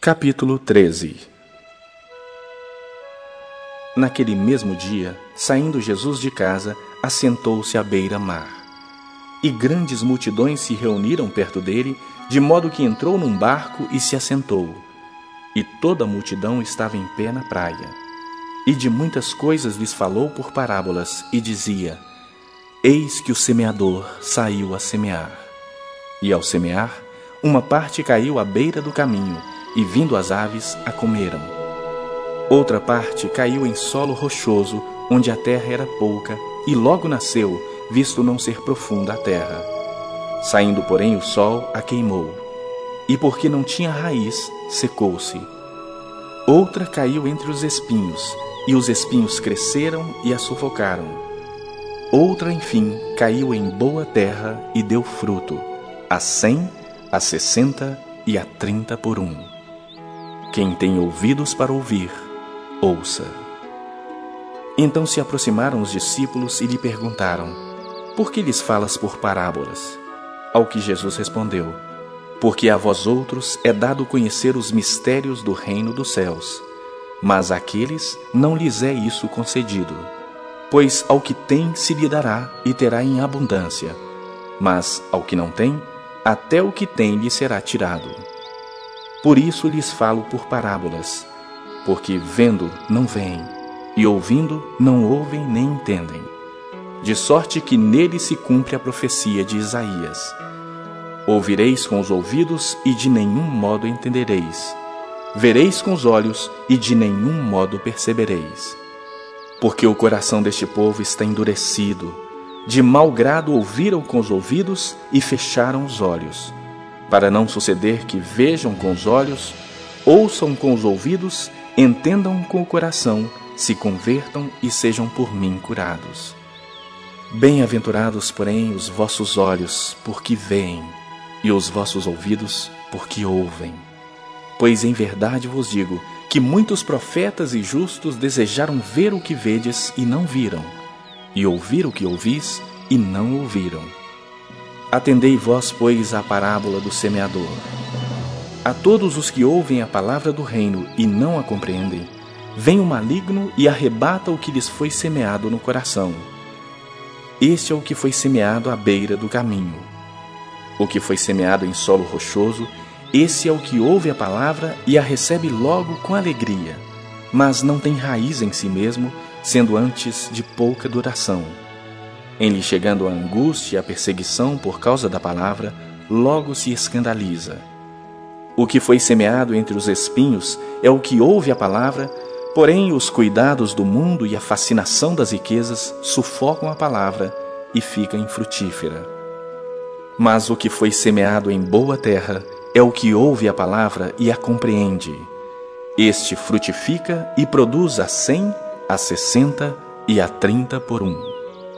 Capítulo 13. Naquele mesmo dia, saindo Jesus de casa, assentou-se à beira-mar. E grandes multidões se reuniram perto dele, de modo que entrou num barco e se assentou. E toda a multidão estava em pé na praia. E de muitas coisas lhes falou por parábolas, e dizia: Eis que o semeador saiu a semear. E ao semear, uma parte caiu à beira do caminho, e vindo as aves, a comeram. Outra parte caiu em solo rochoso, onde a terra era pouca, e logo nasceu, visto não ser profunda a terra. Saindo, porém, o sol a queimou, e porque não tinha raiz, secou-se. Outra caiu entre os espinhos, e os espinhos cresceram e a sufocaram. Outra, enfim, caiu em boa terra e deu fruto, a 100, a 60 e a 30 por 1. Quem tem ouvidos para ouvir, ouça. Então se aproximaram os discípulos e lhe perguntaram: Por que lhes falas por parábolas? Ao que Jesus respondeu: Porque a vós outros é dado conhecer os mistérios do reino dos céus, mas àqueles não lhes é isso concedido. Pois ao que tem se lhe dará e terá em abundância, mas ao que não tem, até o que tem lhe será tirado. Por isso lhes falo por parábolas, porque vendo não veem, e ouvindo não ouvem nem entendem. De sorte que nele se cumpre a profecia de Isaías: Ouvireis com os ouvidos e de nenhum modo entendereis. Vereis com os olhos e de nenhum modo percebereis. Porque o coração deste povo está endurecido, de mau grado ouviram com os ouvidos e fecharam os olhos, para não suceder que vejam com os olhos, ouçam com os ouvidos, entendam com o coração, se convertam e sejam por mim curados. Bem-aventurados, porém, os vossos olhos, porque veem, e os vossos ouvidos, porque ouvem. Pois em verdade vos digo que muitos profetas e justos desejaram ver o que vedes e não viram, e ouvir o que ouvis e não ouviram. Atendei vós, pois, à parábola do semeador. A todos os que ouvem a palavra do reino e não a compreendem, vem o maligno e arrebata o que lhes foi semeado no coração. Este é o que foi semeado à beira do caminho. O que foi semeado em solo rochoso, esse é o que ouve a palavra e a recebe logo com alegria, mas não tem raiz em si mesmo, sendo antes de pouca duração. Em lhe chegando a angústia e a perseguição por causa da palavra, logo se escandaliza. O que foi semeado entre os espinhos é o que ouve a palavra, porém os cuidados do mundo e a fascinação das riquezas sufocam a palavra e fica infrutífera. Mas o que foi semeado em boa terra é o que ouve a palavra e a compreende. Este frutifica e produz a 100, a 60 e a 30 por 1.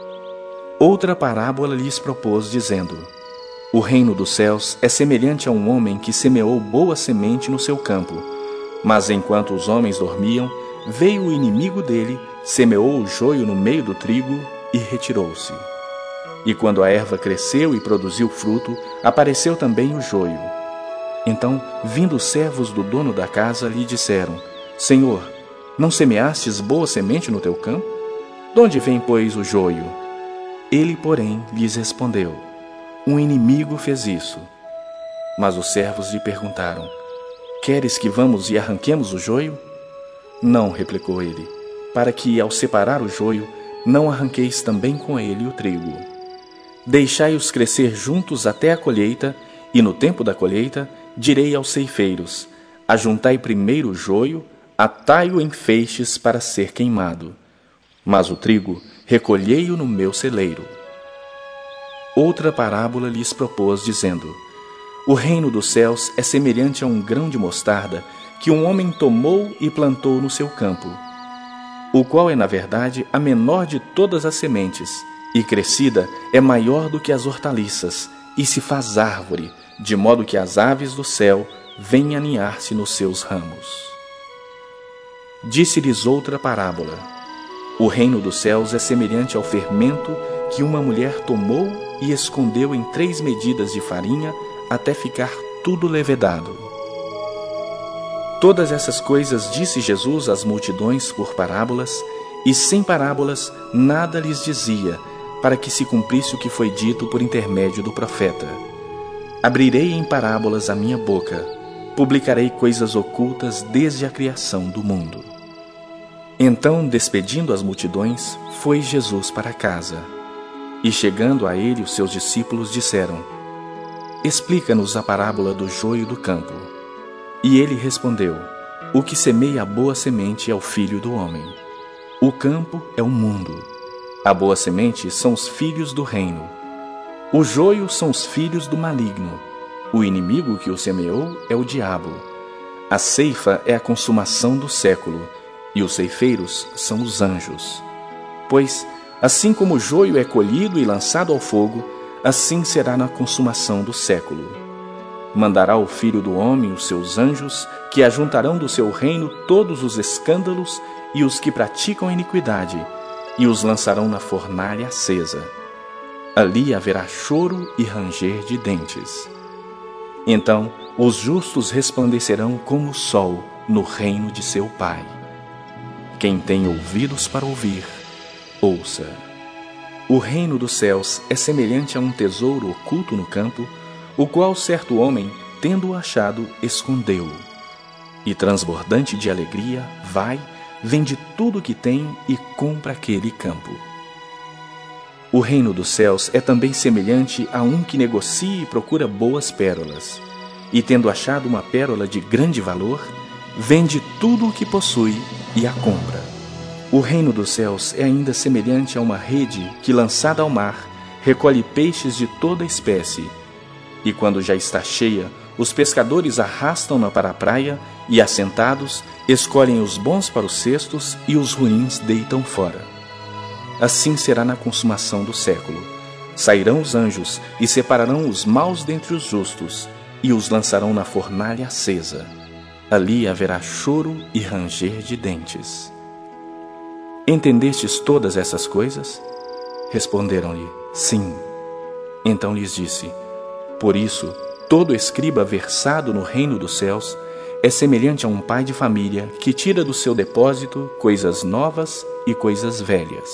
Outra parábola lhes propôs, dizendo: O reino dos céus é semelhante a um homem que semeou boa semente no seu campo. Mas enquanto os homens dormiam, veio o inimigo dele, semeou o joio no meio do trigo e retirou-se. E quando a erva cresceu e produziu fruto, apareceu também o joio. Então, vindo os servos do dono da casa, lhe disseram: Senhor, não semeastes boa semente no teu campo? De onde vem, pois, o joio? Ele, porém, lhes respondeu: Um inimigo fez isso. Mas os servos lhe perguntaram: Queres que vamos e arranquemos o joio? Não, replicou ele, para que, ao separar o joio, não arranqueis também com ele o trigo. Deixai-os crescer juntos até a colheita, e no tempo da colheita direi aos ceifeiros: Ajuntai primeiro o joio, atai-o em feixes para ser queimado. Mas o trigo recolhei-o no meu celeiro. Outra parábola lhes propôs, dizendo: O reino dos céus é semelhante a um grão de mostarda que um homem tomou e plantou no seu campo, o qual é, na verdade, a menor de todas as sementes, e crescida é maior do que as hortaliças, e se faz árvore, de modo que as aves do céu vêm aninhar-se nos seus ramos. Disse-lhes outra parábola: O reino dos céus é semelhante ao fermento que uma mulher tomou e escondeu em 3 medidas de farinha até ficar tudo levedado. Todas essas coisas disse Jesus às multidões por parábolas, e sem parábolas nada lhes dizia, para que se cumprisse o que foi dito por intermédio do profeta. Abrirei em parábolas a minha boca, publicarei coisas ocultas desde a criação do mundo. Então, despedindo as multidões, foi Jesus para casa. E chegando a ele, os seus discípulos disseram: Explica-nos a parábola do joio do campo. E ele respondeu: O que semeia a boa semente é o Filho do homem. O campo é o mundo. A boa semente são os filhos do reino. O joio são os filhos do maligno. O inimigo que o semeou é o diabo. A ceifa é a consumação do século, e os ceifeiros são os anjos. Pois, assim como o joio é colhido e lançado ao fogo, assim será na consumação do século. Mandará o Filho do homem os seus anjos, que ajuntarão do seu reino todos os escândalos e os que praticam iniquidade, e os lançarão na fornalha acesa. Ali haverá choro e ranger de dentes. Então os justos resplandecerão como o sol no reino de seu Pai. Quem tem ouvidos para ouvir, ouça. O reino dos céus é semelhante a um tesouro oculto no campo, o qual certo homem, tendo-o achado, escondeu-o. E transbordante de alegria, vai, vende tudo o que tem e compra aquele campo. O reino dos céus é também semelhante a um que negocia e procura boas pérolas. E tendo achado uma pérola de grande valor, vende tudo o que possui e a compra. O reino dos céus é ainda semelhante a uma rede que, lançada ao mar, recolhe peixes de toda espécie. E quando já está cheia, os pescadores arrastam-na para a praia e, assentados, escolhem os bons para os cestos e os ruins deitam fora. Assim será na consumação do século. Sairão os anjos e separarão os maus dentre os justos e os lançarão na fornalha acesa. Ali haverá choro e ranger de dentes. Entendestes todas essas coisas? Responderam-lhe: Sim. Então lhes disse: Por isso, todo escriba versado no reino dos céus é semelhante a um pai de família que tira do seu depósito coisas novas e coisas velhas.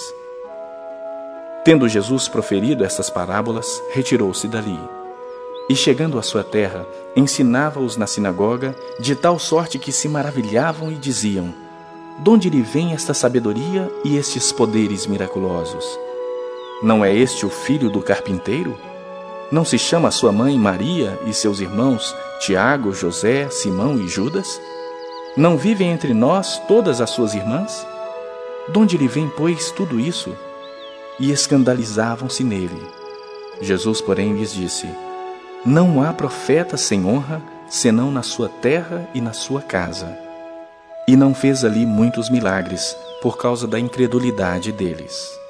Tendo Jesus proferido estas parábolas, retirou-se dali. E chegando à sua terra, ensinava-os na sinagoga, de tal sorte que se maravilhavam e diziam: De onde lhe vem esta sabedoria e estes poderes miraculosos? Não é este o filho do carpinteiro? Não se chama sua mãe Maria e seus irmãos Tiago, José, Simão e Judas? Não vivem entre nós todas as suas irmãs? De onde lhe vem, pois, tudo isso? E escandalizavam-se nele. Jesus, porém, lhes disse: Não há profeta sem honra, senão na sua terra e na sua casa. E não fez ali muitos milagres, por causa da incredulidade deles.